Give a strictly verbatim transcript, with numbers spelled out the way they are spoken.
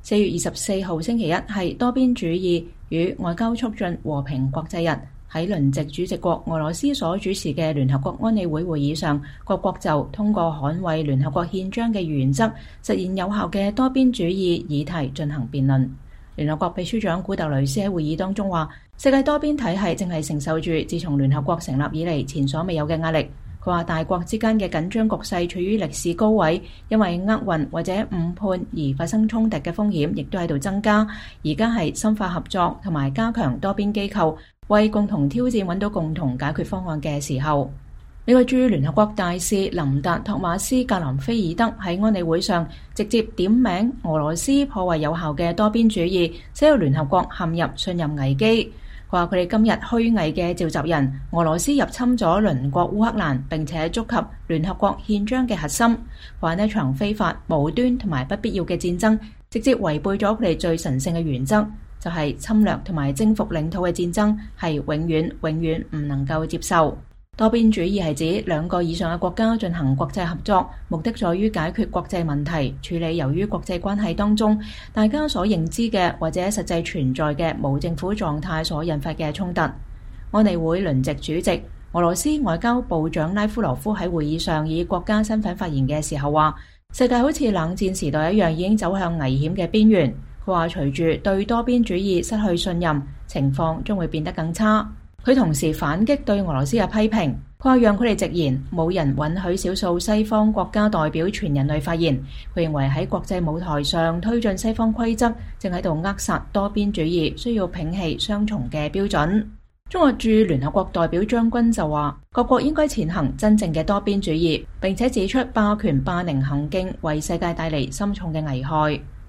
四月二十四號星期一係多邊主義與外交促進和平國際日。喺輪值主席國俄羅斯所主持嘅聯合國安理會會議上，各國就通過捍衛聯合國憲章嘅原則，實現有效嘅多邊主義議題進行辯論。聯合國秘書長古特雷斯喺會議當中話，世界多邊體系正係承受住自從聯合國成立以嚟前所未有嘅壓力。佢話大國之間嘅緊張局勢處於歷史高位，因為厄運或者誤判而發生衝突嘅風險亦都喺度增加。而家係深化合作同埋加強多邊機構，為共同挑戰揾到共同解決方案嘅時候。美國駐聯合國大使林達托馬斯格蘭菲爾德喺安理會上直接點名俄羅斯破壞有效嘅多邊主義，使到聯合國陷入信任危機。佢話佢哋今日虛偽嘅召集人俄羅斯入侵咗鄰國烏克蘭，並且觸及聯合國憲章嘅核心，話呢一場非法、無端同埋不必要嘅戰爭，直接違背咗佢哋最神聖嘅原則，就係侵略同埋征服領土嘅戰爭係永遠永遠唔能夠接受。多邊主義係指兩個以上嘅國家進行國際合作，目的在於解決國際問題，處理由於國際關係當中大家所認知嘅或者實際存在嘅無政府狀態所引發嘅衝突。安理會輪值主席俄羅斯外交部長拉夫羅夫喺會議上以國家身份發言嘅時候話，世界好似冷戰時代一樣已經走向危險嘅邊緣。佢話隨住對多邊主義失去信任，情況將會變得更差。佢同時反擊對俄羅斯嘅批評，佢話讓佢哋直言，冇人允許少數西方國家代表全人類發言。佢認為喺國際舞台上推進西方規則，正喺度扼殺多邊主義，需要摒棄雙重嘅標準。中國駐聯合國代表張軍就話，各國應該踐行真正嘅多邊主義，並且指出霸權霸凌行徑為世界帶嚟深重嘅危害。